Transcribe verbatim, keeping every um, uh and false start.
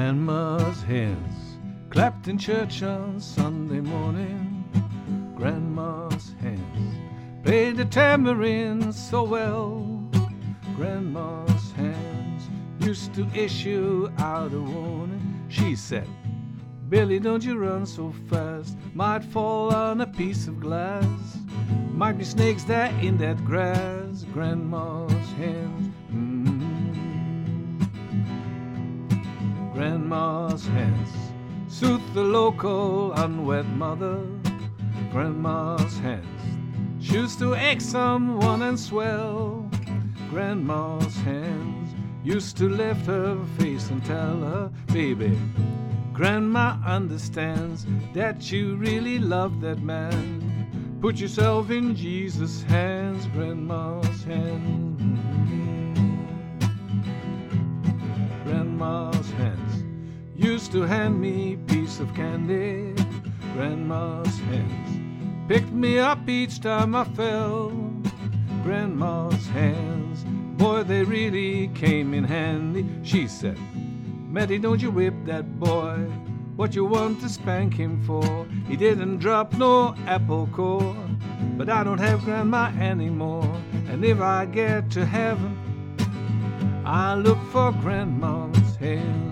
Grandma's hands clapped in church on Sunday morning. Grandma's hands played the tambourine so well. Grandma's hands used to issue out a warning. She said, Billy, don't you run so fast, might fall on a piece of glass. Might be snakes there in that grass. Grandma's hands, mm-hmm. Grandma's hands soothed the local unwed mother. Grandma's hands used to ache someone and swell. Grandma's hands used to lift her face and tell her, baby, Grandma understands that you really love that man. Put yourself in Jesus' hands. Grandma's hands, Grandma's hands used to hand me a piece of candy. Grandma's hands picked me up each time I fell. Grandma's hands, boy, they really came in handy. She said, Matty, don't you whip that boy. What you want to spank him for? He didn't drop no apple core. But I don't have Grandma anymore. And if I get to heaven, I look for Grandma's hands.